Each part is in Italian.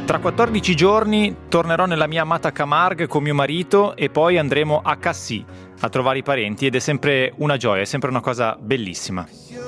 Tra 14 giorni tornerò nella mia amata Camargue con mio marito e poi andremo a Cassis a trovare i parenti ed è sempre una gioia, è sempre una cosa bellissima.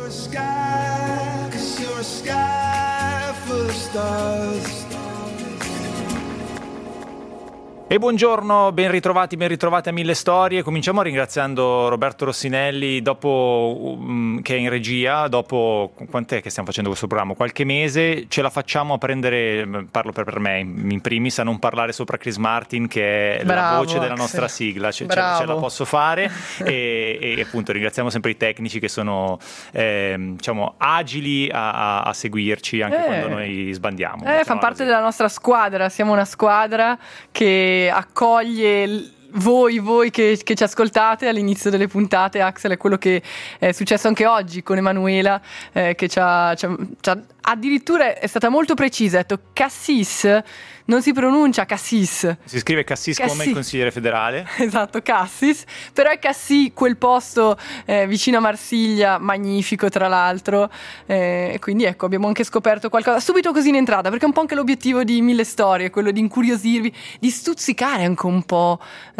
E buongiorno, ben ritrovati a Mille Storie. Cominciamo ringraziando Roberto Rossinelli che è in regia, dopo quant'è che stiamo facendo questo programma? Qualche mese ce la facciamo a prendere, parlo per me in primis, a non parlare sopra Chris Martin che è la voce della nostra sigla, ce la posso fare e appunto ringraziamo sempre i tecnici che sono diciamo agili a seguirci anche quando noi sbandiamo. Fanno parte della nostra squadra, siamo una squadra che accoglie voi che ci ascoltate all'inizio delle puntate. Axel è quello che è successo anche oggi con Emanuela, che addirittura è stata molto precisa, ha detto Cassis, non si pronuncia Cassis, si scrive Cassis come il consigliere federale. Esatto, Cassis, però è Cassis, quel posto vicino a Marsiglia, magnifico tra l'altro, quindi ecco, abbiamo anche scoperto qualcosa subito così in entrata, perché è un po' anche l'obiettivo di Mille Storie, quello di incuriosirvi, di stuzzicare anche un po'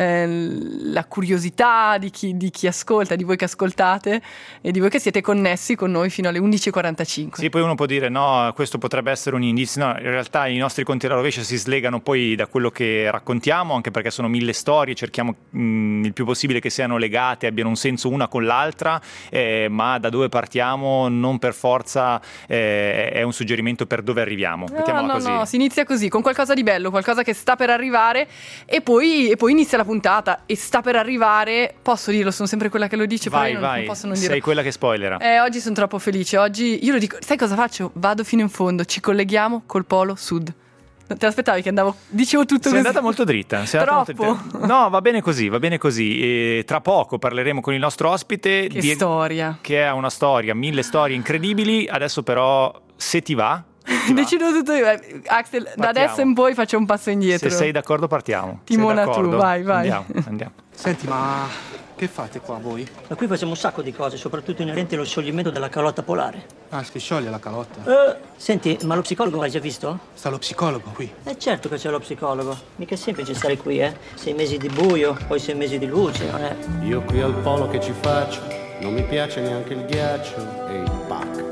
la curiosità di chi ascolta, di voi che ascoltate e di voi che siete connessi con noi fino alle 11:45. Sì, poi uno può dire no, questo potrebbe essere un indizio, no, in realtà i nostri conti alla rovescia si slegano poi da quello che raccontiamo, anche perché sono 1000 storie, cerchiamo il più possibile che siano legate, abbiano un senso una con l'altra, ma da dove partiamo non per forza è un suggerimento per dove arriviamo. Mettiamola così. No, si inizia così, con qualcosa di bello, qualcosa che sta per arrivare e poi inizia la puntata e sta per arrivare, posso dirlo, sono sempre quella che lo dice, vai, però io non posso non dirlo. Sei quella che spoilera. Oggi sono troppo felice, oggi io lo dico, sai cosa faccio? Vado fino in fondo, ci colleghiamo col Polo Sud. Te l'aspettavi che dicevo tutto così? Sei andata molto dritta. Troppo? No, va bene così. E tra poco parleremo con il nostro ospite storia. Che ha una storia, 1000 storie incredibili. Adesso però, se ti va, decido tutto io. Axel, partiamo. Da adesso in poi faccio un passo indietro. Se sei d'accordo partiamo. Timona tu, vai. Andiamo. Senti, ma che fate qua voi? Ma qui facciamo un sacco di cose, soprattutto inerenti allo scioglimento della calotta polare. Ah, si scioglie la calotta? Senti, ma lo psicologo l'hai già visto? Sta lo psicologo qui? Certo che c'è lo psicologo. Mica è semplice stare qui, 6 mesi di buio, poi 6 mesi di luce, non è? Io qui al polo che ci faccio, non mi piace neanche il ghiaccio e il pack.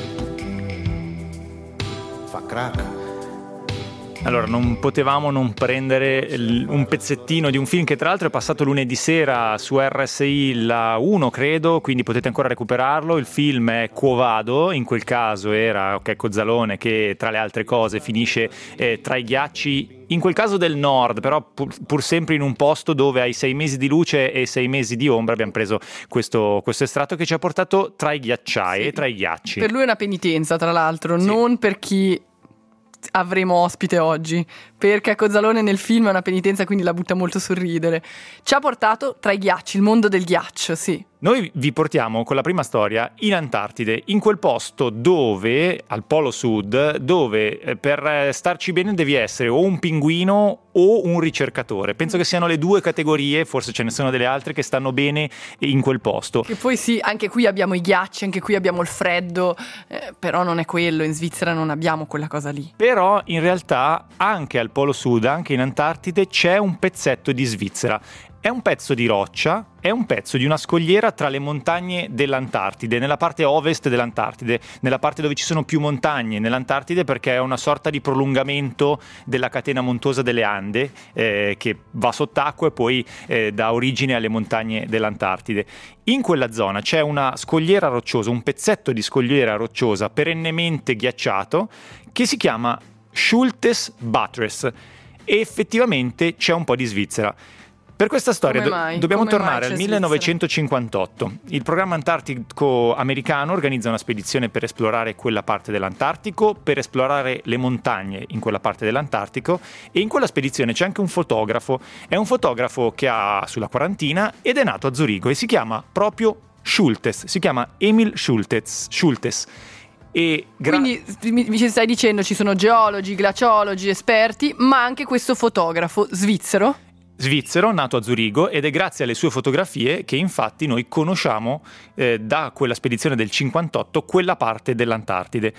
Fa crack. Allora, non potevamo non prendere un pezzettino di un film che tra l'altro è passato lunedì sera su RSI la 1, credo, quindi potete ancora recuperarlo. Il film è Quo Vado, in quel caso era Cozzalone che tra le altre cose finisce tra i ghiacci, in quel caso del nord, però pur sempre in un posto dove hai 6 mesi di luce e 6 mesi di ombra. Abbiamo preso questo estratto che ci ha portato tra i ghiacciai e tra i ghiacci. Per lui è una penitenza, tra l'altro, non per chi avremo ospite oggi, perché Cozzalone nel film è una penitenza, quindi la butta molto sul ridere. Ci ha portato tra i ghiacci, il mondo del ghiaccio, sì. Noi vi portiamo con la prima storia in Antartide, in quel posto dove, al Polo Sud, dove per starci bene devi essere o un pinguino o un ricercatore. Penso che siano le due categorie, forse ce ne sono delle altre che stanno bene in quel posto. Che poi sì, anche qui abbiamo i ghiacci, anche qui abbiamo il freddo, però non è quello, in Svizzera non abbiamo quella cosa lì. Però in realtà anche al Polo Sud, anche in Antartide, c'è un pezzetto di Svizzera. È un pezzo di roccia, è un pezzo di una scogliera tra le montagne dell'Antartide, nella parte ovest dell'Antartide, nella parte dove ci sono più montagne nell'Antartide, perché è una sorta di prolungamento della catena montuosa delle Ande, che va sott'acqua e poi dà origine alle montagne dell'Antartide. In quella zona c'è una scogliera rocciosa, un pezzetto di scogliera rocciosa perennemente ghiacciato, che si chiama Schultes Buttress, e effettivamente c'è un po' di Svizzera. Per questa storia dobbiamo tornare al 1958. Il programma antartico americano organizza una spedizione per esplorare quella parte dell'Antartico, per esplorare le montagne in quella parte dell'Antartico, e in quella spedizione c'è anche un fotografo. È un fotografo che ha sulla quarantina ed è nato a Zurigo e si chiama proprio Schultes, si chiama Emil Schultes. Quindi mi stai dicendo ci sono geologi, glaciologi, esperti, ma anche questo fotografo svizzero, nato a Zurigo, ed è grazie alle sue fotografie che infatti noi conosciamo da quella spedizione del 58 quella parte dell'Antartide.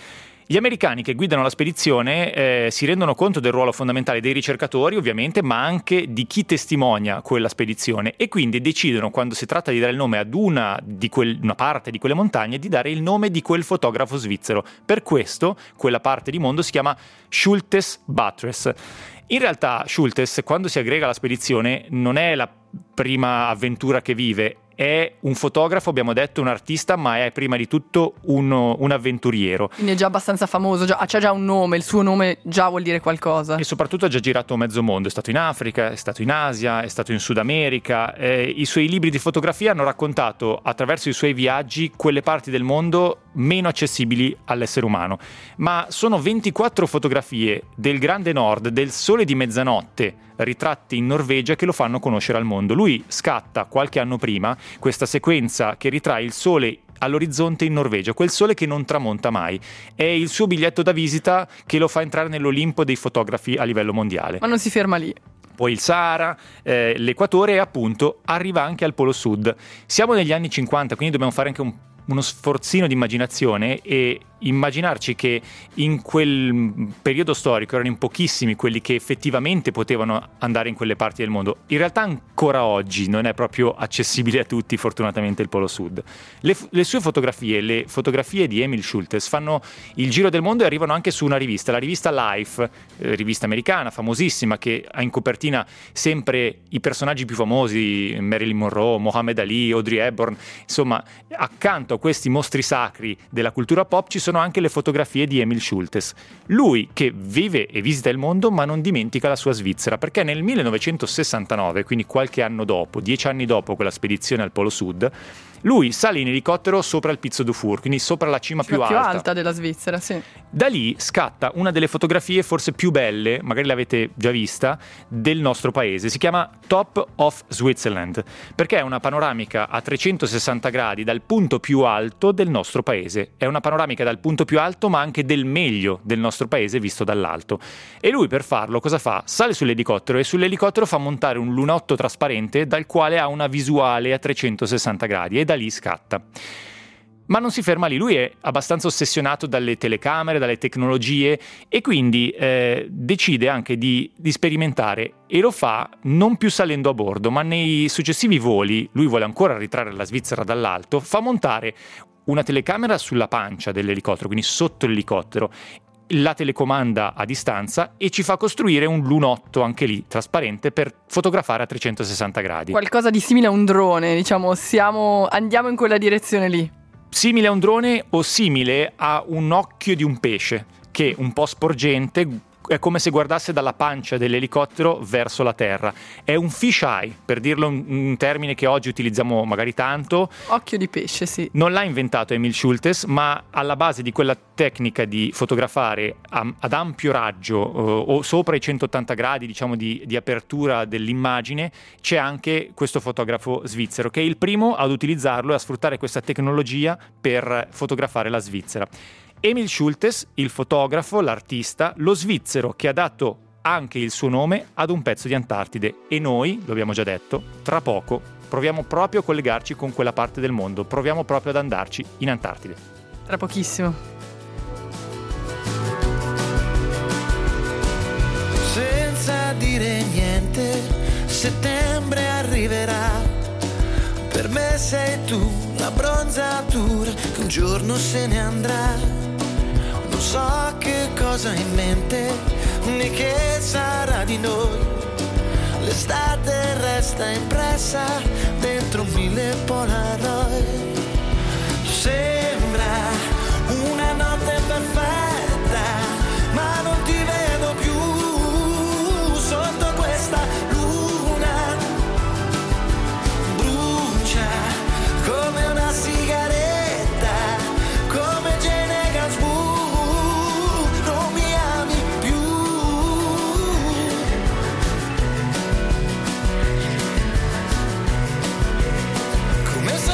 Gli americani che guidano la spedizione si rendono conto del ruolo fondamentale dei ricercatori, ovviamente, ma anche di chi testimonia quella spedizione, e quindi decidono, quando si tratta di dare il nome ad una parte di quelle montagne, di dare il nome di quel fotografo svizzero. Per questo quella parte di mondo si chiama Schultes-Buttress. In realtà Schultes, quando si aggrega alla spedizione, non è la prima avventura che vive. È un fotografo, abbiamo detto, un artista, ma è prima di tutto un avventuriero. Quindi è già abbastanza famoso, c'ha già un nome, il suo nome già vuol dire qualcosa. E soprattutto ha già girato mezzo mondo, è stato in Africa, è stato in Asia, è stato in Sud America. I suoi libri di fotografia hanno raccontato, attraverso i suoi viaggi, quelle parti del mondo meno accessibili all'essere umano. Ma sono 24 fotografie del Grande Nord, del sole di mezzanotte, ritratti in Norvegia, che lo fanno conoscere al mondo. Lui scatta qualche anno prima questa sequenza che ritrae il sole all'orizzonte in Norvegia, quel sole che non tramonta mai. È il suo biglietto da visita che lo fa entrare nell'Olimpo dei fotografi a livello mondiale. Ma non si ferma lì. Poi il Sahara, l'Equatore, e appunto arriva anche al Polo Sud. Siamo negli anni 50, quindi dobbiamo fare anche uno sforzino di immaginazione e immaginarci che in quel periodo storico erano in pochissimi quelli che effettivamente potevano andare in quelle parti del mondo. In realtà ancora oggi non è proprio accessibile a tutti, fortunatamente, il Polo Sud. Le sue fotografie, le fotografie di Emil Schultes, fanno il giro del mondo e arrivano anche su una rivista, la rivista Life, rivista americana famosissima, che ha in copertina sempre i personaggi più famosi, Marilyn Monroe, Muhammad Ali, Audrey Hepburn. Insomma, accanto a questi mostri sacri della cultura pop ci sono anche le fotografie di Emil Schultes. Lui che vive e visita il mondo, ma non dimentica la sua Svizzera, perché nel 1969, quindi qualche anno dopo, 10 anni dopo quella spedizione al Polo Sud, lui sale in elicottero sopra il Piz du Four, quindi sopra la cima più alta della Svizzera, sì. Da lì scatta una delle fotografie forse più belle, magari l'avete già vista, del nostro paese. Si chiama Top of Switzerland, perché è una panoramica a 360 gradi dal punto più alto del nostro paese. È una panoramica dal punto più alto, ma anche del meglio del nostro paese visto dall'alto. E lui, per farlo, cosa fa? Sale sull'elicottero e sull'elicottero fa montare un lunotto trasparente dal quale ha una visuale a 360 gradi e da lì scatta. Ma non si ferma lì, lui è abbastanza ossessionato dalle telecamere, dalle tecnologie, e quindi decide anche di sperimentare, e lo fa non più salendo a bordo, ma nei successivi voli. Lui vuole ancora ritrarre la Svizzera dall'alto, fa montare una telecamera sulla pancia dell'elicottero, quindi sotto l'elicottero, la telecomanda a distanza, e ci fa costruire un lunotto anche lì trasparente per fotografare a 360 gradi. Qualcosa di simile a un drone, diciamo, andiamo in quella direzione lì. Simile a un drone o simile a un occhio di un pesce, che un po' sporgente, è come se guardasse dalla pancia dell'elicottero verso la terra. È un fish eye, per dirlo un termine che oggi utilizziamo magari tanto. Occhio di pesce, sì. Non l'ha inventato Emil Schultes, ma alla base di quella tecnica di fotografare ad ampio raggio o sopra i 180 gradi, diciamo, di apertura dell'immagine, c'è anche questo fotografo svizzero, che è il primo ad utilizzarlo e a sfruttare questa tecnologia per fotografare la Svizzera. Emil Schultes, il fotografo, l'artista, lo svizzero che ha dato anche il suo nome ad un pezzo di Antartide. E noi, lo abbiamo già detto, tra poco proviamo proprio a collegarci con quella parte del mondo, proviamo proprio ad andarci in Antartide. Tra pochissimo. Senza dire niente, settembre arriverà. Per me sei tu, la bronzatura che un giorno se ne andrà. Non so che cosa hai in mente, né che sarà di noi. L'estate resta impressa dentro 1000 Polaroid. Sembra una notte perfetta, ma non ti vedo più sotto questa luna. Brucia come una sigaretta, come Jane Gainsbourg, non mi ami più. Come se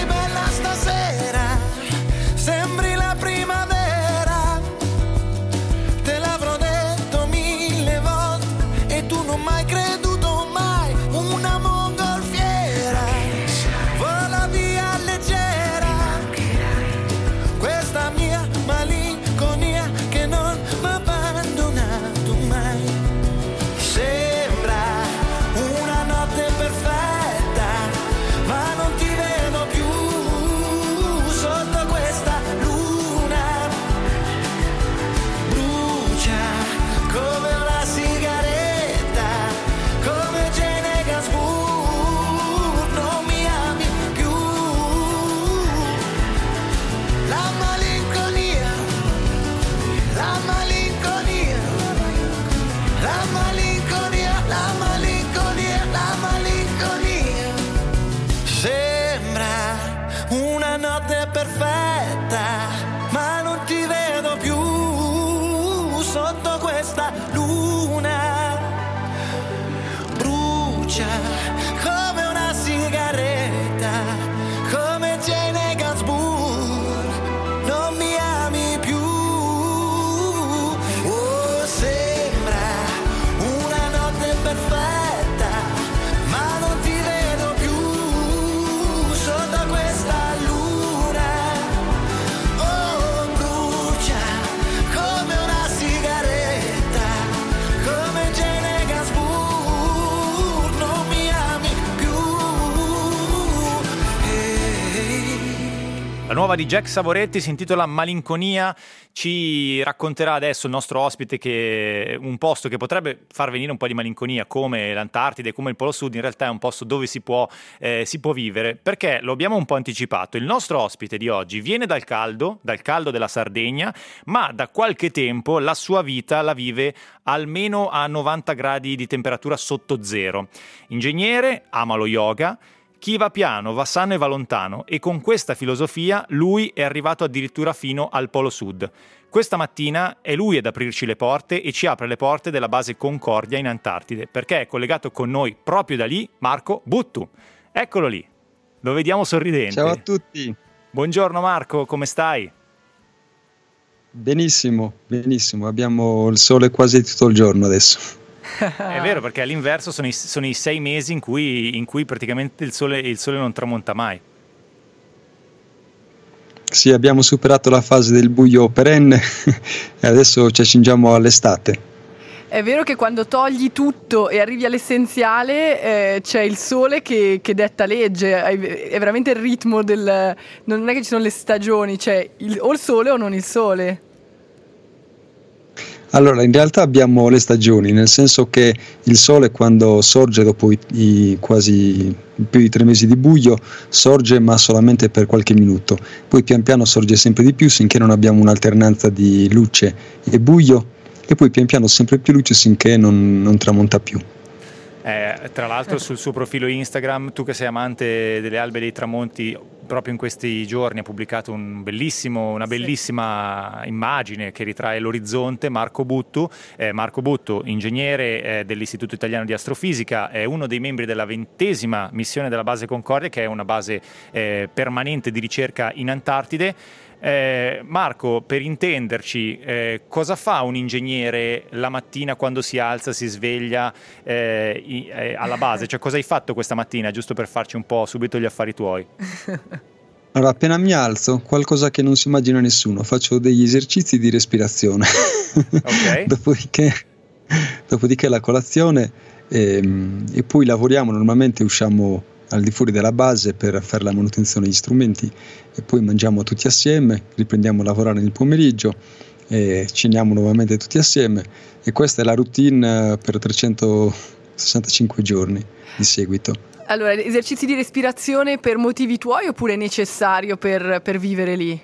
una notte perfetta, ma non ti vedo più sotto questa luna. Brucia come una sigaretta, come Jane Gainsbourg, non mi ami più. Oh, sembra una notte perfetta, ma non ti vedo più sotto questa luna. Oh, brucia come una sigaretta, come Jane Gainsbourg, non mi ami più. La nuova di Jack Savoretti si intitola Malinconia. Ci racconterà adesso il nostro ospite che un posto che potrebbe far venire un po' di malinconia, come l'Antartide, come il Polo Sud, in realtà è un posto dove si può vivere, perché lo abbiamo un po' anticipato. Il nostro ospite di oggi viene dal caldo della Sardegna, ma da qualche tempo la sua vita la vive almeno a 90 gradi di temperatura sotto zero. Ingegnere, ama lo yoga. Chi va piano va sano e va lontano, e con questa filosofia lui è arrivato addirittura fino al Polo Sud. Questa mattina è lui ad aprirci le porte e ci apre le porte della base Concordia in Antartide, perché è collegato con noi proprio da lì Marco Buttu. Eccolo lì, lo vediamo sorridente. Ciao a tutti. Buongiorno Marco, come stai? Benissimo, abbiamo il sole quasi tutto il giorno adesso. È vero, perché all'inverso sono i 6 mesi in cui praticamente il sole non tramonta mai. Sì, abbiamo superato la fase del buio perenne e adesso ci accingiamo all'estate. È vero che quando togli tutto e arrivi all'essenziale c'è il sole che detta legge, è veramente il ritmo non è che ci sono le stagioni, c'è o il sole o non il sole. Allora, in realtà abbiamo le stagioni, nel senso che il sole quando sorge dopo i quasi più di 3 mesi di buio, sorge ma solamente per qualche minuto, poi pian piano sorge sempre di più finché non abbiamo un'alternanza di luce e buio, e poi pian piano sempre più luce finché non tramonta più. Tra l'altro sul suo profilo Instagram, tu che sei amante delle albe e dei tramonti, proprio in questi giorni ha pubblicato una bellissima immagine che ritrae l'orizzonte. Marco Buttu, ingegnere dell'Istituto Italiano di Astrofisica, è uno dei membri della 20ª missione della base Concordia, che è una base permanente di ricerca in Antartide. Marco, per intenderci, cosa fa un ingegnere la mattina quando si alza, si sveglia alla base? Cioè, cosa hai fatto questa mattina, giusto per farci un po' subito gli affari tuoi? Allora, appena mi alzo, qualcosa che non si immagina nessuno, faccio degli esercizi di respirazione. Okay. Dopodiché la colazione e poi lavoriamo, normalmente usciamo al di fuori della base per fare la manutenzione degli strumenti e poi mangiamo tutti assieme, riprendiamo a lavorare nel pomeriggio e ceniamo nuovamente tutti assieme, e questa è la routine per 365 giorni di seguito. Allora, esercizi di respirazione per motivi tuoi oppure è necessario per vivere lì?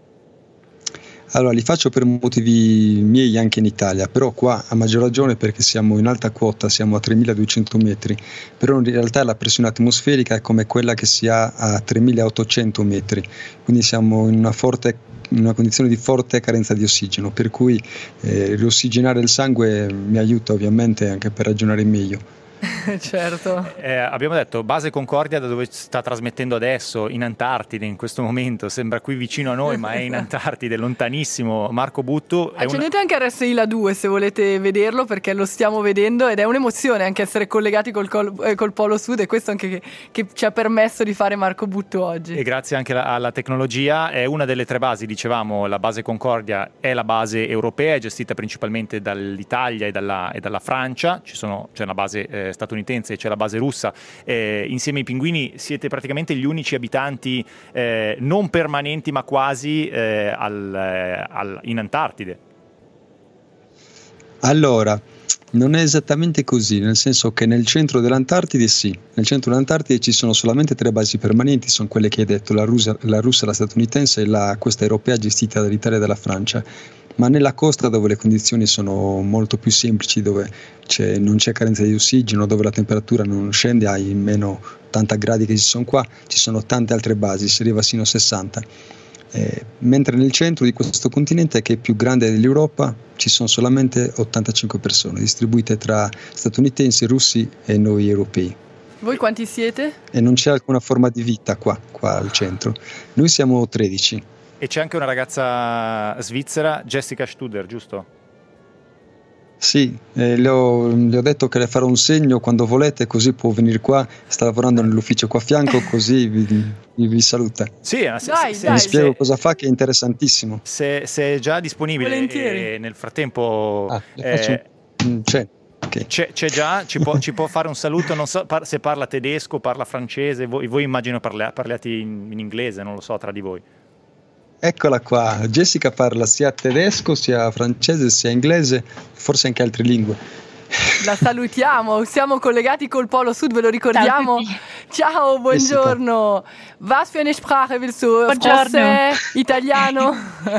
Allora, li faccio per motivi miei anche in Italia, però qua a maggior ragione perché siamo in alta quota, siamo a 3200 metri, però in realtà la pressione atmosferica è come quella che si ha a 3800 metri, quindi siamo in una condizione di forte carenza di ossigeno, per cui riossiggenare il sangue mi aiuta ovviamente anche per ragionare meglio. Certo. Abbiamo detto base Concordia, da dove sta trasmettendo adesso, in Antartide in questo momento, sembra qui vicino a noi ma è in Antartide, lontanissimo. Marco Buttu accendete anche RSI La 2 se volete vederlo, perché lo stiamo vedendo ed è un'emozione anche essere collegati col Polo Sud, e questo anche che ci ha permesso di fare Marco Buttu oggi. E grazie anche alla tecnologia. È una delle 3 basi, dicevamo, la base Concordia è la base europea, è gestita principalmente dall'Italia e dalla Francia, c'è una base statunitense e c'è la base russa. Insieme ai pinguini siete praticamente gli unici abitanti non permanenti ma quasi in Antartide. Allora, non è esattamente così, nel senso che nel centro dell'Antartide sì, nel centro dell'Antartide ci sono solamente 3 basi permanenti, sono quelle che hai detto, la russa, la statunitense e questa europea gestita dall'Italia e dalla Francia, ma nella costa dove le condizioni sono molto più semplici, dove non c'è carenza di ossigeno, dove la temperatura non scende ai meno 80 gradi che ci sono qua, ci sono tante altre basi, si arriva sino a 60. Mentre nel centro di questo continente, che è più grande dell'Europa, ci sono solamente 85 persone distribuite tra statunitensi, russi e noi europei. Voi quanti siete? E non c'è alcuna forma di vita qua al centro. Noi siamo 13. E c'è anche una ragazza svizzera, Jessica Studer, giusto? Sì, le ho detto che le farò un segno quando volete, così può venire qua. Sta lavorando nell'ufficio qua a fianco, così vi saluta. Sì, vi spiego cosa fa, che è interessantissimo. Se è già disponibile e nel frattempo c'è. Okay. C'è già, ci può fare un saluto, non so se parla tedesco, parla francese, voi immagino parliate in inglese, non lo so, tra di voi. Eccola qua, Jessica parla sia tedesco, sia francese, sia inglese, forse anche altre lingue. La salutiamo, siamo collegati col Polo Sud, ve lo ricordiamo. Ciao, buongiorno. Was für eine Sprache willst du? Francese, italiano?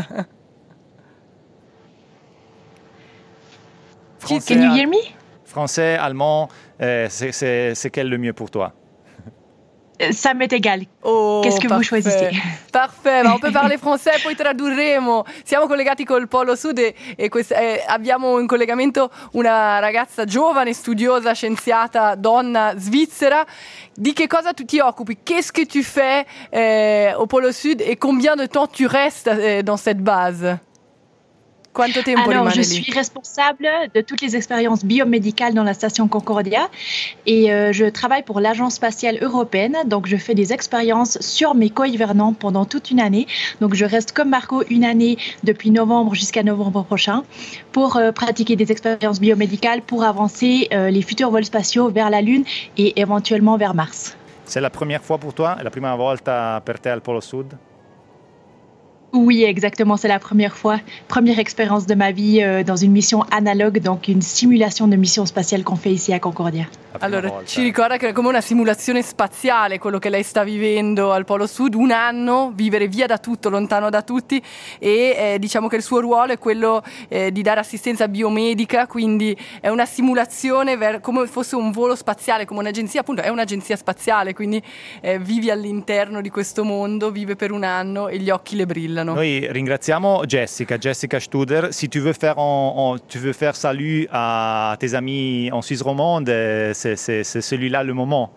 Can you hear me? Français, allemand, c'est quel le mieux pour toi? Ça m'est égal. Qu'est-ce que vous choisissez? Parfait, ma on peut parler français, poi tradurremo. Siamo collegati col Polo Sud e abbiamo in collegamento una ragazza giovane, studiosa, scienziata, donna svizzera. Di che cosa tu ti occupi? Qu'est-ce que tu fais au Polo Sud et combien de temps tu restes dans cette base? Quanto tempo rimane je suis responsable de toutes les expériences biomédicales dans la station Concordia et je travaille pour l'Agence spatiale européenne. Donc, je fais des expériences sur mes co-hivernants pendant toute une année. Donc, je reste comme Marco une année depuis novembre jusqu'à novembre prochain pour pratiquer des expériences biomédicales pour avancer les futurs vols spatiaux vers la Lune et éventuellement vers Mars. C'est la première fois pour toi? È la prima volta per te al Polo Sud? Oui, exactement, c'est la première fois. Première expérience de ma vie dans une mission analogue, donc une simulation de mission spatiale qu'on fait ici à Concordia. Allora, ci ricorda che è come una simulazione spaziale quello che lei sta vivendo al Polo Sud, un anno, vivere via da tutto, lontano da tutti, e diciamo che il suo ruolo è quello di dare assistenza biomedica, quindi è una simulazione come fosse un volo spaziale, come un'agenzia, appunto è un'agenzia spaziale, quindi vivi all'interno di questo mondo, vive per un anno e gli occhi le brillano. Noi ringraziamo Jessica Studer. Si tu veux faire salut à tes amis en Suisse romande, c'est celui-là le moment.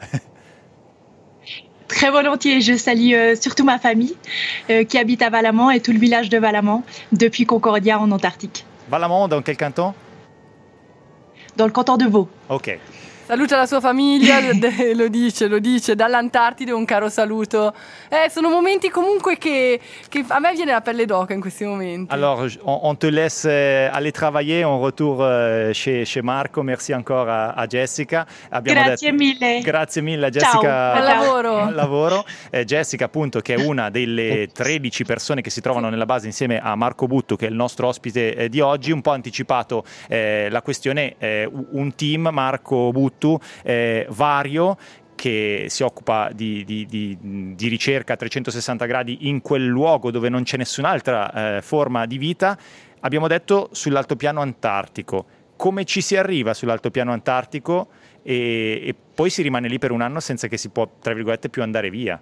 Très volontiers, je salue surtout ma famille qui habite à Valamand et tout le village de Valamand depuis Concordia en Antarctique. Valamand, dans quel canton? Dans le canton de Vaud. Ok. Saluta la sua famiglia, lo dice, dall'Antartide un caro saluto. Sono momenti comunque che a me viene la pelle d'oca in questi momenti. Alors, on te laisse aller travailler, on retourne chez Marco. Merci encore a Jessica. Grazie mille. Grazie mille a Jessica. Buon lavoro. Jessica, appunto, che è una delle 13 persone che si trovano nella base insieme a Marco Buttu, che è il nostro ospite di oggi. Un po' anticipato la questione, un team, Marco Buttu, vario, che si occupa di ricerca a 360 gradi in quel luogo dove non c'è nessun'altra forma di vita. Abbiamo detto sull'altopiano antartico. Come ci si arriva sull'altopiano antartico e poi si rimane lì per un anno senza che si può, tra virgolette, più andare via?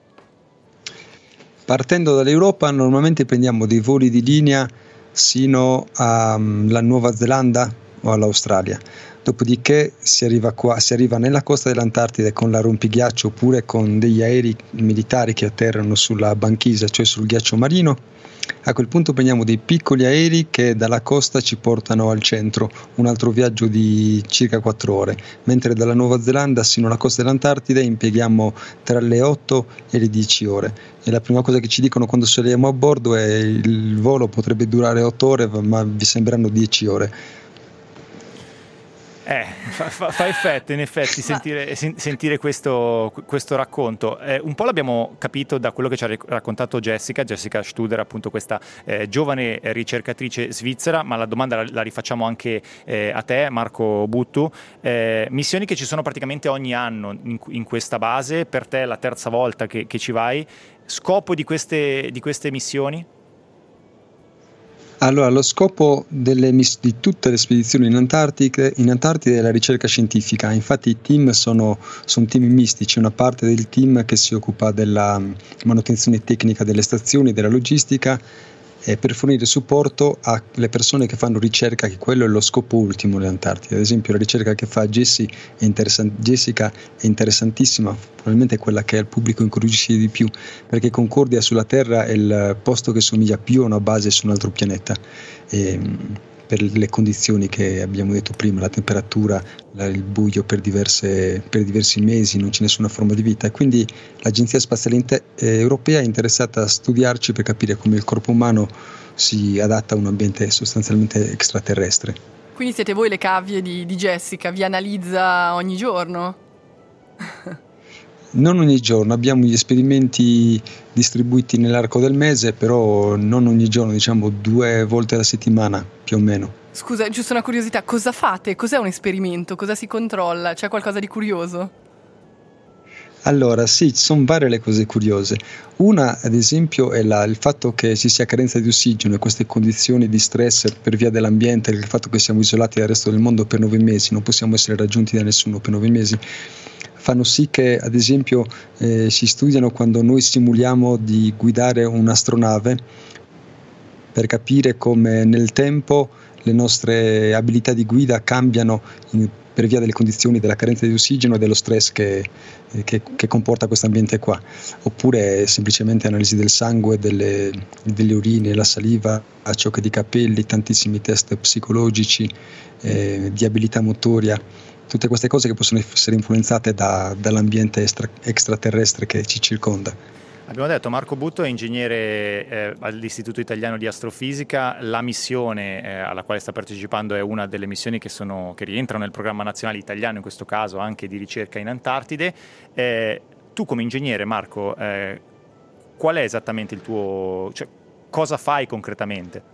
Partendo dall'Europa normalmente prendiamo dei voli di linea sino alla Nuova Zelanda o all'Australia. Dopodiché si arriva nella costa dell'Antartide con la rompighiaccio oppure con degli aerei militari che atterrano sulla banchisa, cioè sul ghiaccio marino. A quel punto prendiamo dei piccoli aerei che dalla costa ci portano al centro, un altro viaggio di circa 4 ore, mentre dalla Nuova Zelanda sino alla costa dell'Antartide impieghiamo tra le 8 e le 10 ore. E la prima cosa che ci dicono quando saliamo a bordo è: il volo potrebbe durare 8 ore, ma vi sembreranno 10 ore. Fa effetto, in effetti, sentire questo racconto. Un po' l'abbiamo capito da quello che ci ha raccontato Jessica Studer, appunto questa giovane ricercatrice svizzera, ma la domanda la rifacciamo anche a te, Marco Buttu. Missioni che ci sono praticamente ogni anno in questa base, per te è la terza volta che ci vai. Scopo di queste missioni? Allora, lo scopo di tutte le spedizioni in Antartide è la ricerca scientifica. Infatti i team sono team misti, c'è una parte del team che si occupa della manutenzione tecnica delle stazioni, della logistica, per fornire supporto alle persone che fanno ricerca, che quello è lo scopo ultimo dell'Antartide. Ad esempio la ricerca che fa Jessica è interessantissima, probabilmente è quella che al pubblico incuriosisce di più, perché Concordia sulla Terra è il posto che somiglia più a una base su un altro pianeta, per le condizioni che abbiamo detto prima, la temperatura, il buio per diversi mesi, non c'è nessuna forma di vita, e quindi l'Agenzia Spaziale Europea è interessata a studiarci per capire come il corpo umano si adatta a un ambiente sostanzialmente extraterrestre. Quindi siete voi le cavie di Jessica, vi analizza ogni giorno? Non ogni giorno, abbiamo gli esperimenti distribuiti nell'arco del mese, però non ogni giorno, diciamo 2 volte alla settimana più o meno. Scusa, giusto una curiosità, cosa fate? Cos'è un esperimento? Cosa si controlla? C'è qualcosa di curioso? Allora sì, ci sono varie le cose curiose. Una, ad esempio, è il fatto che ci sia carenza di ossigeno e queste condizioni di stress per via dell'ambiente, il fatto che siamo isolati dal resto del mondo per 9 mesi, non possiamo essere raggiunti da nessuno per 9 mesi, fanno sì che, ad esempio, si studiano quando noi simuliamo di guidare un'astronave per capire come nel tempo le nostre abilità di guida cambiano per via delle condizioni della carenza di ossigeno e dello stress che comporta questo ambiente qua. Oppure semplicemente analisi del sangue, delle urine, la saliva, ciocche di capelli, tantissimi test psicologici, di abilità motoria. Tutte queste cose che possono essere influenzate dall'ambiente extraterrestre che ci circonda. Abbiamo detto Marco Butto è ingegnere all'Istituto Italiano di Astrofisica, la missione alla quale sta partecipando è una delle missioni che rientrano nel programma nazionale italiano, in questo caso anche di ricerca in Antartide. Tu come ingegnere, Marco, qual è esattamente il tuo... cioè, cosa fai concretamente?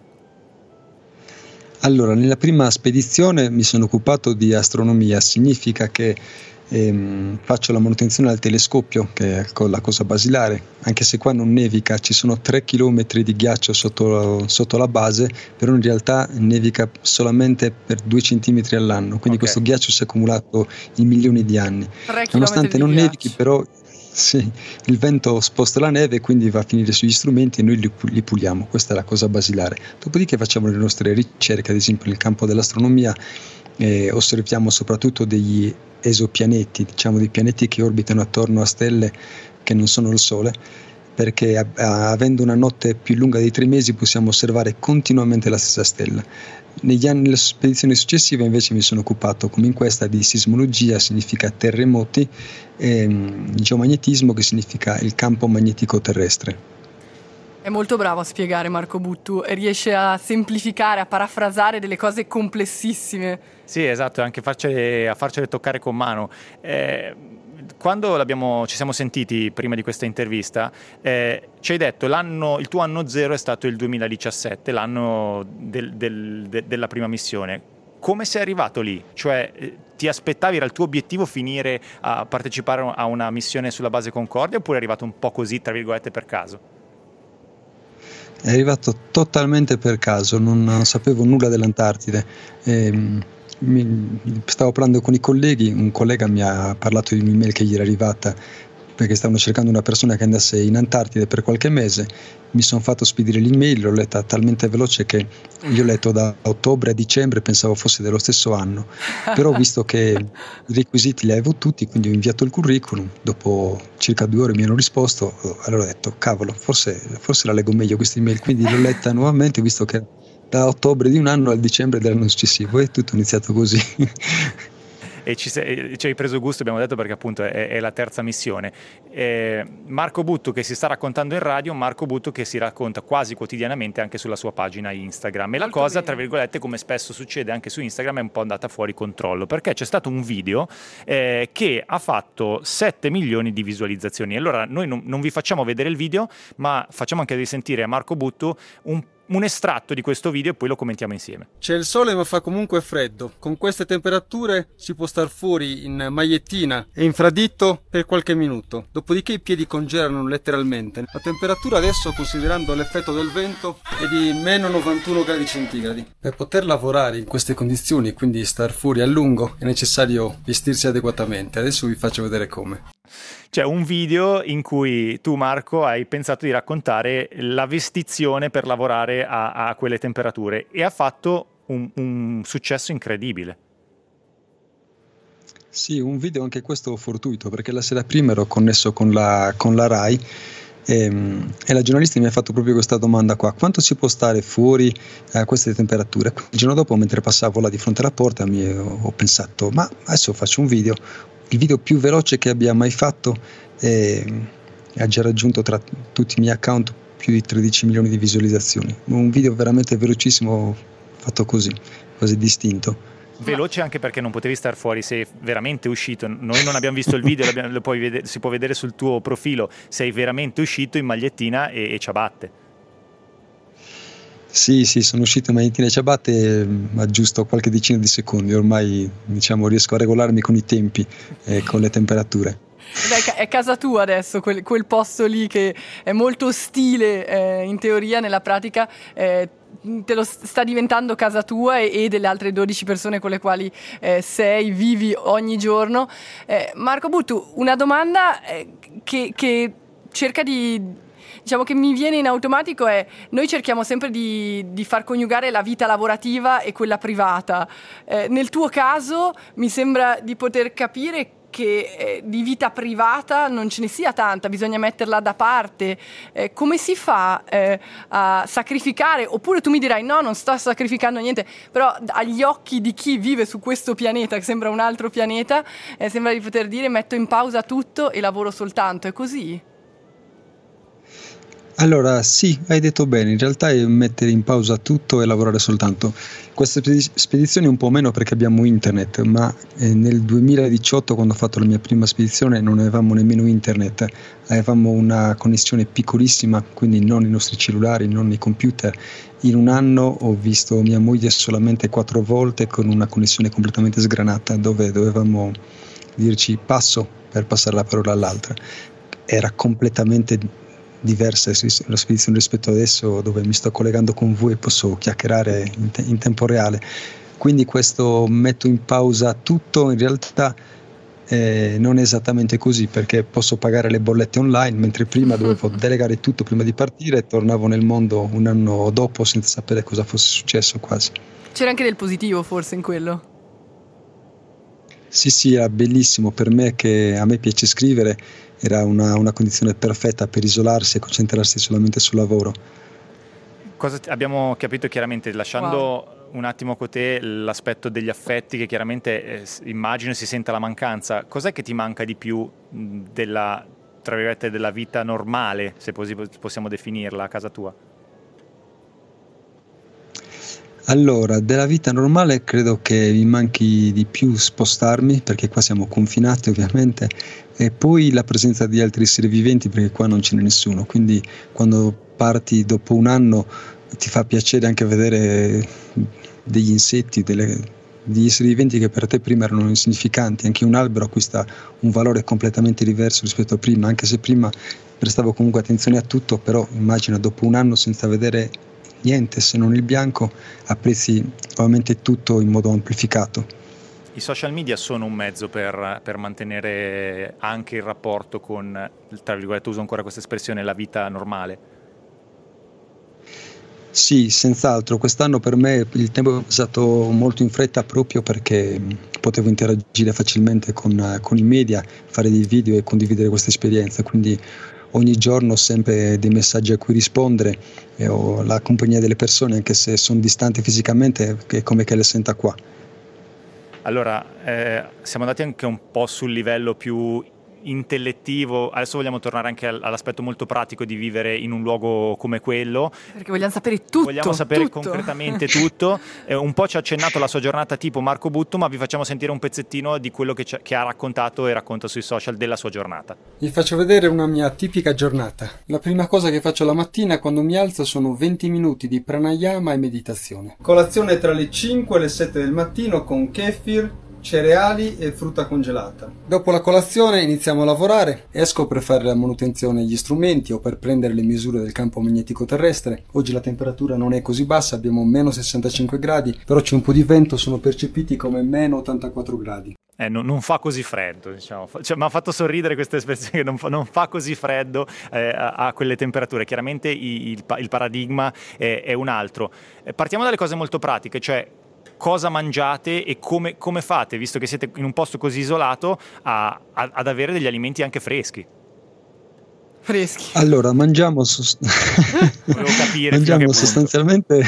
Allora, nella prima spedizione mi sono occupato di astronomia, significa che faccio la manutenzione al telescopio, che è la cosa basilare, anche se qua non nevica, ci sono 3 chilometri di ghiaccio sotto la base, però in realtà nevica solamente per 2 centimetri all'anno, quindi questo ghiaccio si è accumulato in milioni di anni. Nonostante non nevichi, però sì, il vento sposta la neve, quindi va a finire sugli strumenti e noi li puliamo, questa è la cosa basilare. Dopodiché facciamo le nostre ricerche, ad esempio nel campo dell'astronomia, osserviamo soprattutto degli esopianeti, diciamo dei pianeti che orbitano attorno a stelle che non sono il Sole, perché avendo una notte più lunga di 3 mesi possiamo osservare continuamente la stessa stella. Nelle spedizioni successive invece mi sono occupato, come in questa, di sismologia, significa terremoti, e geomagnetismo, che significa il campo magnetico terrestre. È molto bravo a spiegare Marco Buttu e riesce a semplificare, a parafrasare delle cose complessissime. Sì, esatto, e anche a farcele toccare con mano. Quando ci siamo sentiti prima di questa intervista, ci hai detto il tuo anno zero è stato il 2017, l'anno della prima missione. Come sei arrivato lì? Cioè, ti aspettavi, era il tuo obiettivo finire a partecipare a una missione sulla base Concordia, oppure è arrivato un po' così, tra virgolette, per caso? È arrivato totalmente per caso, non sapevo nulla dell'Antartide. Stavo parlando con i colleghi, un collega mi ha parlato di un'email che gli era arrivata perché stavano cercando una persona che andasse in Antartide per qualche mese. Mi sono fatto spedire l'email, l'ho letta talmente veloce che io ho letto da ottobre a dicembre, pensavo fosse dello stesso anno, però ho visto che i requisiti li avevo tutti, quindi ho inviato il curriculum. Dopo circa 2 ore mi hanno risposto, allora ho detto cavolo, forse la leggo meglio questa email, quindi l'ho letta nuovamente, visto che da ottobre di un anno al dicembre dell'anno successivo e tutto è iniziato così. E ci hai preso gusto, abbiamo detto, perché appunto è la terza missione. Marco Buttu che si sta raccontando in radio, Marco Buttu che si racconta quasi quotidianamente anche sulla sua pagina Instagram. E la cosa, tra virgolette, come spesso succede anche su Instagram, è un po' andata fuori controllo, perché c'è stato un video che ha fatto 7 milioni di visualizzazioni. Allora noi non vi facciamo vedere il video, ma facciamo anche risentire a Marco Buttu un un estratto di questo video e poi lo commentiamo insieme. C'è il sole ma fa comunque freddo. Con queste temperature si può star fuori in magliettina e infraditto per qualche minuto. Dopodiché i piedi congelano letteralmente. La temperatura adesso, considerando l'effetto del vento, è di meno 91 gradi centigradi. Per poter lavorare in queste condizioni, quindi star fuori a lungo, è necessario vestirsi adeguatamente. Adesso vi faccio vedere come. C'è un video in cui tu, Marco, hai pensato di raccontare la vestizione per lavorare a quelle temperature e ha fatto un successo incredibile. Sì, un video anche questo fortuito, perché la sera prima ero connesso con la Rai e la giornalista mi ha fatto proprio questa domanda qua: quanto si può stare fuori a queste temperature? Il giorno dopo, mentre passavo là di fronte alla porta, ho pensato, ma adesso faccio un video, il video più veloce che abbia mai fatto, ha già raggiunto tra tutti i miei account più di 13 milioni di visualizzazioni. Un video veramente velocissimo, fatto così distinto. Veloce anche perché non potevi star fuori, sei veramente uscito. Noi non abbiamo visto il video, si può vedere sul tuo profilo, sei veramente uscito in magliettina e ciabatte. Sì, sono uscito in magliettina e ciabatte, ma giusto qualche decina di secondi. Ormai, diciamo, riesco a regolarmi con i tempi e con le temperature. Beh, è casa tua adesso, quel posto lì che è molto ostile in teoria, nella pratica te lo sta diventando casa tua e delle altre 12 persone con le quali vivi ogni giorno. Marco Buttu, una domanda che cerca di... Diciamo che mi viene in automatico è: noi cerchiamo sempre di far coniugare la vita lavorativa e quella privata. Nel tuo caso mi sembra di poter capire che di vita privata non ce ne sia tanta, bisogna metterla da parte. Come si fa a sacrificare? Oppure tu mi dirai: no, non sto sacrificando niente, però agli occhi di chi vive su questo pianeta, che sembra un altro pianeta, sembra di poter dire: metto in pausa tutto e lavoro soltanto. È così? Allora, sì, hai detto bene, in realtà è mettere in pausa tutto e lavorare soltanto. Queste spedizioni un po' meno perché abbiamo internet, ma nel 2018, quando ho fatto la mia prima spedizione, non avevamo nemmeno internet, avevamo una connessione piccolissima, quindi non i nostri cellulari, non i computer. In un anno ho visto mia moglie solamente 4 volte con una connessione completamente sgranata, dove dovevamo dirci passo per passare la parola all'altra. Era completamente diversa la spedizione rispetto adesso, dove mi sto collegando con voi e posso chiacchierare in tempo reale. Quindi questo metto in pausa tutto in realtà non è esattamente così, perché posso pagare le bollette online, mentre prima dovevo delegare tutto prima di partire e tornavo nel mondo un anno dopo senza sapere cosa fosse successo quasi. C'era anche del positivo forse in quello? Sì, era bellissimo per me, che a me piace scrivere, era una condizione perfetta per isolarsi e concentrarsi solamente sul lavoro. Abbiamo capito chiaramente, lasciando un attimo con te l'aspetto degli affetti, che chiaramente immagino si senta la mancanza. Cos'è che ti manca di più della, tra virgolette, della vita normale, se così possiamo definirla, a casa tua? Allora, della vita normale credo che mi manchi di più spostarmi, perché qua siamo confinati ovviamente, e poi la presenza di altri esseri viventi, perché qua non ce n'è nessuno, quindi quando parti dopo un anno ti fa piacere anche vedere degli insetti, degli esseri viventi che per te prima erano insignificanti. Anche un albero acquista un valore completamente diverso rispetto a prima, anche se prima prestavo comunque attenzione a tutto, però immagina dopo un anno senza vedere niente se non il bianco, apprezzi ovviamente tutto in modo amplificato. I social media sono un mezzo per mantenere anche il rapporto con, tra virgolette, uso ancora questa espressione, la vita normale? Sì, senz'altro. Quest'anno per me il tempo è passato molto in fretta, proprio perché potevo interagire facilmente con i media, fare dei video e condividere questa esperienza, quindi ogni giorno ho sempre dei messaggi a cui rispondere e ho la compagnia delle persone, anche se sono distanti fisicamente, è come che le senta qua. Allora, siamo andati anche un po' sul livello più intellettivo, adesso vogliamo tornare anche all'aspetto molto pratico di vivere in un luogo come quello. Perché vogliamo sapere tutto. Vogliamo sapere tutto. concretamente tutto. Un po' ci ha accennato la sua giornata tipo Marco Butto, ma vi facciamo sentire un pezzettino di quello che ha raccontato e racconta sui social della sua giornata. Vi faccio vedere una mia tipica giornata. La prima cosa che faccio la mattina quando mi alzo sono 20 minuti di pranayama e meditazione. Colazione tra le 5 e le 7 del mattino con kefir, cereali e frutta congelata. Dopo la colazione iniziamo a lavorare. Esco per fare la manutenzione degli strumenti o per prendere le misure del campo magnetico terrestre. Oggi la temperatura non è così bassa, abbiamo meno 65 gradi, però c'è un po' di vento, sono percepiti come meno 84 gradi. Non fa così freddo, diciamo. Mi ha fatto sorridere questa espressione che non fa così freddo a quelle temperature. Chiaramente il paradigma è un altro. Partiamo dalle cose molto pratiche, cioè cosa mangiate e come fate, visto che siete in un posto così isolato, ad avere degli alimenti anche freschi. Allora, mangiamo Volevo capire mangiamo sostanzialmente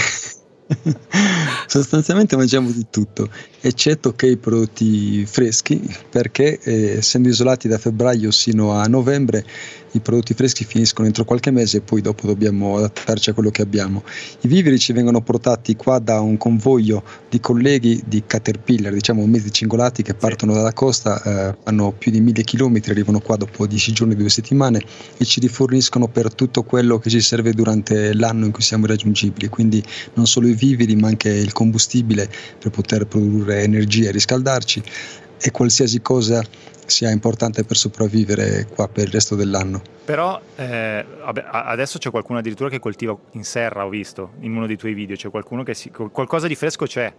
mangiamo di tutto, eccetto che i prodotti freschi, perché essendo isolati da febbraio sino a novembre, i prodotti freschi finiscono entro qualche mese e poi dopo dobbiamo adattarci a quello che abbiamo. I viveri ci vengono portati qua da un convoglio di colleghi di Caterpillar, diciamo mezzi cingolati che partono dalla costa, fanno più di 1000 chilometri, arrivano qua dopo 10 giorni, 2 settimane e ci riforniscono per tutto quello che ci serve durante l'anno in cui siamo irraggiungibili, quindi non solo i viveri ma anche il combustibile per poter produrre energia e riscaldarci e qualsiasi cosa sia importante per sopravvivere qua per il resto dell'anno. Però adesso c'è qualcuno addirittura che coltiva in serra, ho visto in uno dei tuoi video, c'è qualcuno che qualcosa di fresco c'è.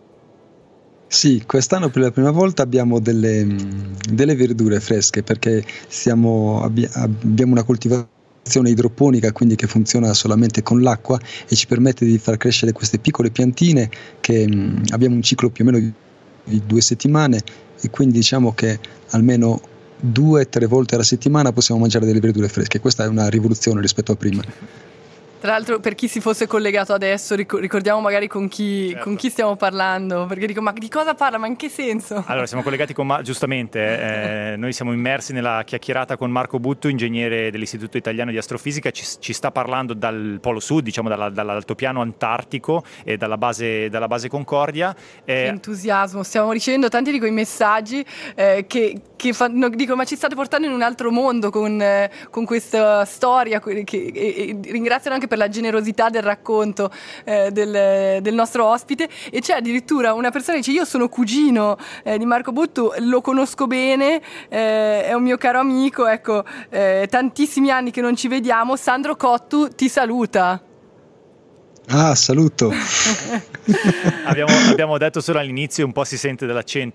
Sì, quest'anno per la prima volta abbiamo delle verdure fresche perché abbiamo una coltivazione idroponica, quindi che funziona solamente con l'acqua e ci permette di far crescere queste piccole piantine che abbiamo un ciclo più o meno di 2 settimane e quindi diciamo che almeno 2-3 volte alla settimana possiamo mangiare delle verdure fresche. Questa è una rivoluzione rispetto a prima. Tra l'altro, per chi si fosse collegato adesso, ricordiamo magari con chi stiamo parlando, perché dico, ma di cosa parla? Ma in che senso? Allora, siamo collegati con giustamente, noi siamo immersi nella chiacchierata con Marco Butto, ingegnere dell'Istituto Italiano di Astrofisica, ci sta parlando dal Polo Sud, diciamo dall'altopiano antartico e dalla base Concordia. Che entusiasmo, stiamo ricevendo tanti di quei messaggi dico, ma ci state portando in un altro mondo con questa storia, e ringraziano anche per la generosità del racconto del nostro ospite. E c'è addirittura una persona che dice: io sono cugino di Marco Butto, lo conosco bene, è un mio caro amico, ecco, tantissimi anni che non ci vediamo. Sandro Cottu ti saluta. Ah, saluto. abbiamo detto solo all'inizio, un po' si sente dall'accento,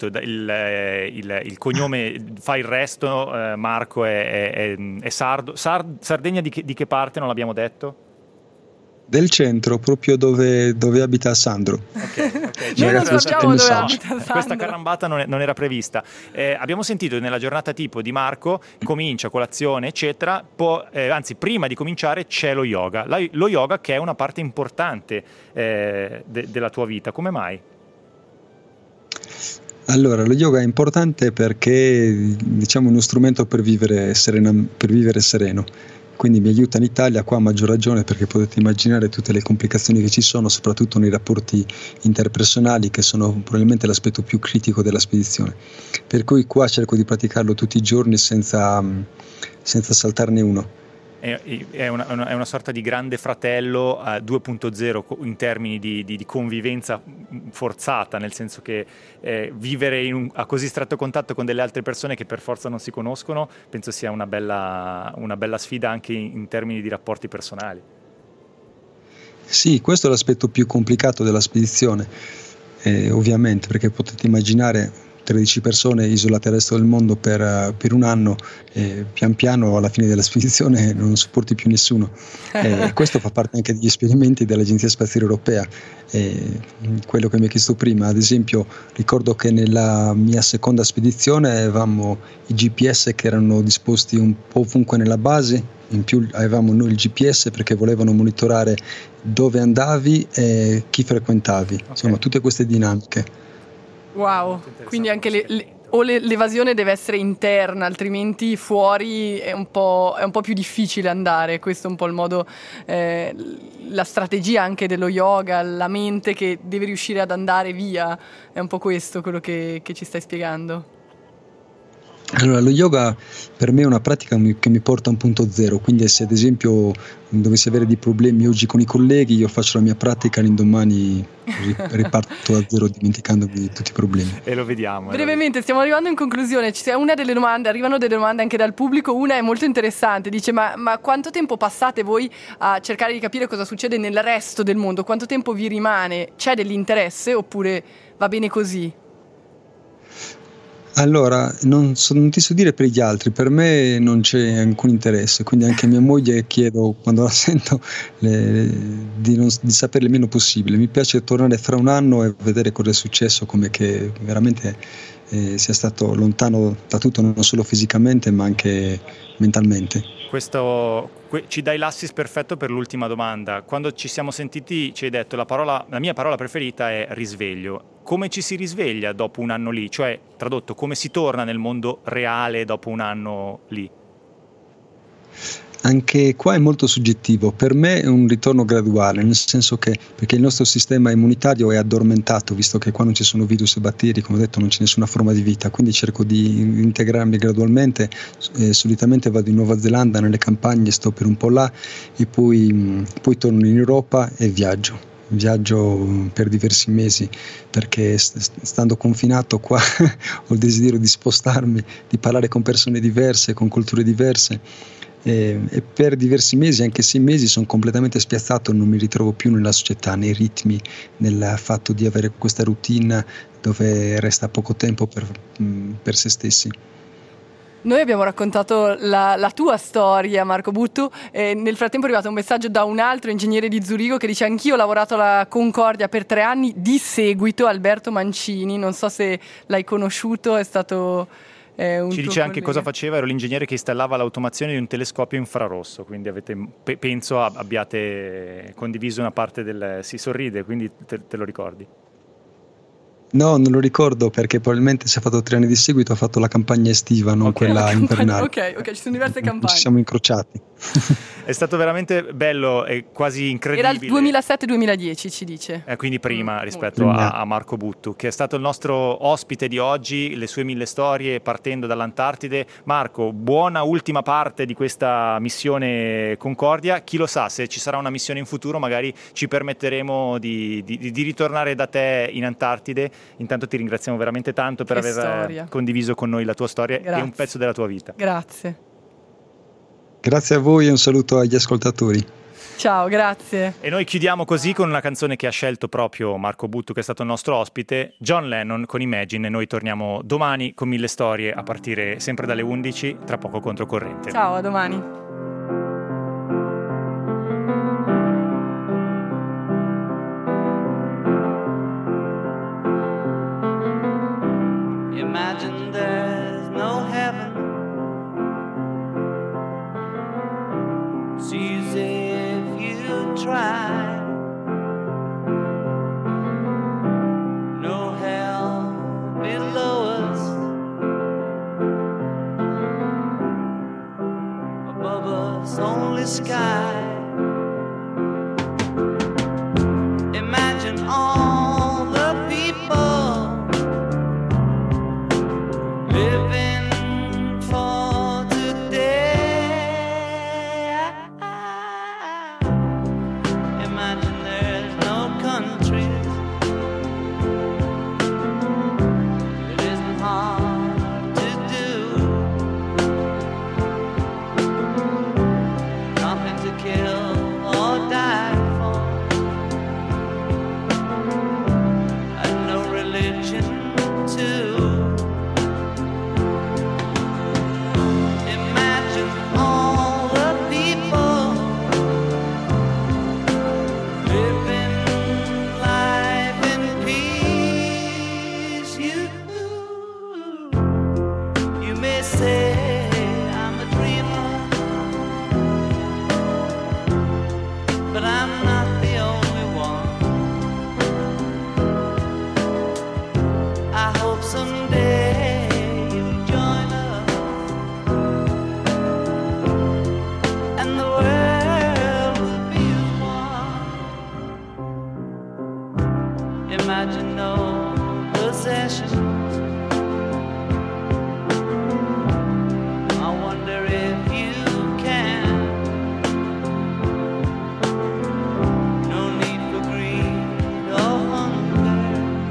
il cognome fa il resto. Marco è sardo. Sardegna di che parte, non l'abbiamo detto? Del centro, proprio dove abita Sandro. Ok. Noi non sappiamo dove abita Sandro. Questa carambata non era prevista. Abbiamo sentito nella giornata tipo di Marco, comincia colazione eccetera, anzi prima di cominciare c'è lo yoga. Lo yoga che è una parte importante della tua vita, come mai? Allora, lo yoga è importante perché diciamo uno strumento per vivere sereno. Quindi mi aiuta in Italia, qua a maggior ragione, perché potete immaginare tutte le complicazioni che ci sono, soprattutto nei rapporti interpersonali, che sono probabilmente l'aspetto più critico della spedizione. Per cui qua cerco di praticarlo tutti i giorni senza saltarne uno. È una sorta di grande fratello 2.0 in termini di convivenza forzata, nel senso che vivere a così stretto contatto con delle altre persone che per forza non si conoscono, penso sia una bella sfida anche in termini di rapporti personali. Sì, questo è l'aspetto più complicato della spedizione, ovviamente, perché potete immaginare 13 persone isolate dal resto del mondo per un anno, pian piano alla fine della spedizione non sopporti più nessuno. Questo fa parte anche degli esperimenti dell'Agenzia Spaziale Europea. Quello che mi hai chiesto prima, ad esempio, ricordo che nella mia seconda spedizione avevamo i GPS che erano disposti un po' ovunque nella base, in più avevamo noi il GPS perché volevano monitorare dove andavi e chi frequentavi, insomma tutte queste dinamiche. Wow, quindi anche o l'evasione deve essere interna, altrimenti fuori è un po' più difficile andare. Questo è un po' il modo, la strategia anche dello yoga, la mente che deve riuscire ad andare via, è un po' questo quello che ci stai spiegando. Allora, lo yoga per me è una pratica che mi porta a un punto zero, quindi se ad esempio dovessi avere dei problemi oggi con i colleghi, io faccio la mia pratica, l'indomani riparto da zero dimenticandomi di tutti i problemi. E lo vediamo. Brevemente, stiamo arrivando in conclusione. Una delle domande, arrivano delle domande anche dal pubblico, una è molto interessante, dice ma quanto tempo passate voi a cercare di capire cosa succede nel resto del mondo? Quanto tempo vi rimane? C'è dell'interesse oppure va bene così? Allora, non ti so dire per gli altri, per me non c'è alcun interesse, quindi anche a mia moglie chiedo, quando la sento, di sapere il meno possibile. Mi piace tornare fra un anno e vedere cosa è successo, come che veramente sia stato lontano da tutto, non solo fisicamente ma anche mentalmente. Questo ci dai l'assist perfetto per l'ultima domanda. Quando ci siamo sentiti ci hai detto la mia parola preferita è risveglio. Come ci si risveglia dopo un anno lì? Cioè, tradotto, come si torna nel mondo reale dopo un anno lì? Anche qua è molto soggettivo, per me è un ritorno graduale, nel senso che perché il nostro sistema immunitario è addormentato, visto che qua non ci sono virus e batteri, come ho detto non c'è nessuna forma di vita, quindi cerco di integrarmi gradualmente, solitamente vado in Nuova Zelanda, nelle campagne, sto per un po' là e poi torno in Europa e viaggio per diversi mesi, perché stando confinato qua ho il desiderio di spostarmi, di parlare con persone diverse, con culture diverse. E per diversi mesi, anche 6 mesi, sono completamente spiazzato, non mi ritrovo più nella società, nei ritmi, nel fatto di avere questa routine dove resta poco tempo per se stessi. Noi abbiamo raccontato la tua storia, Marco Buttu, e nel frattempo è arrivato un messaggio da un altro ingegnere di Zurigo che dice: anch'io ho lavorato alla Concordia per 3 anni di seguito, Alberto Mancini, non so se l'hai conosciuto, è stato... Ci dice anche cosa faceva, ero l'ingegnere che installava l'automazione di un telescopio infrarosso, quindi penso abbiate condiviso una parte del... Si sorride, quindi te lo ricordi? No, non lo ricordo perché probabilmente se ha fatto 3 anni di seguito ha fatto la campagna estiva, non quella invernale. Ok, ci sono diverse campagne. Ci siamo incrociati. È stato veramente bello e quasi incredibile. Era il 2007-2010, ci dice. Quindi prima rispetto a Marco Buttu, che è stato il nostro ospite di oggi, le sue 1000 storie partendo dall'Antartide. Marco, buona ultima parte di questa missione Concordia. Chi lo sa, se ci sarà una missione in futuro magari ci permetteremo di ritornare da te in Antartide. Intanto ti ringraziamo veramente tanto per aver condiviso con noi la tua storia e un pezzo della tua vita. Grazie. Grazie a voi e un saluto agli ascoltatori. Ciao, grazie. E noi chiudiamo così con una canzone che ha scelto proprio Marco Buttu, che è stato il nostro ospite, John Lennon con Imagine. E noi torniamo domani con 1000 storie a partire sempre dalle 11, tra poco Controcorrente. Ciao, a domani. Imagine there's no heaven. It's easy if you try. No hell below us. Above us only sky. Imagine all the people living for today. imagine no possessions. I wonder if you can. No need for greed or hunger,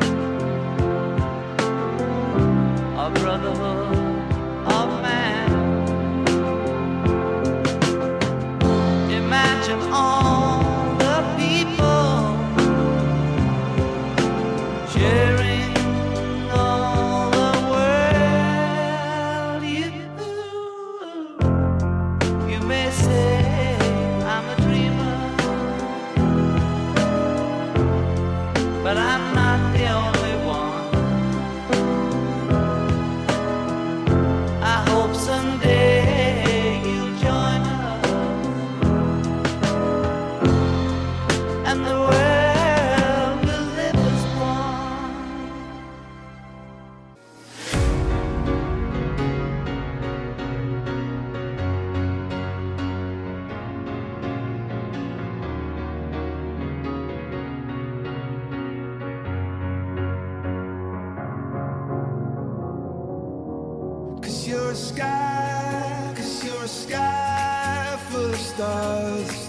or brotherhood of man. Imagine all the people sharing all the world. You may say I'm a dreamer, but I'm not the only one. I hope someday you'll join us, and the world will live as one. Cause you're a sky full of stars.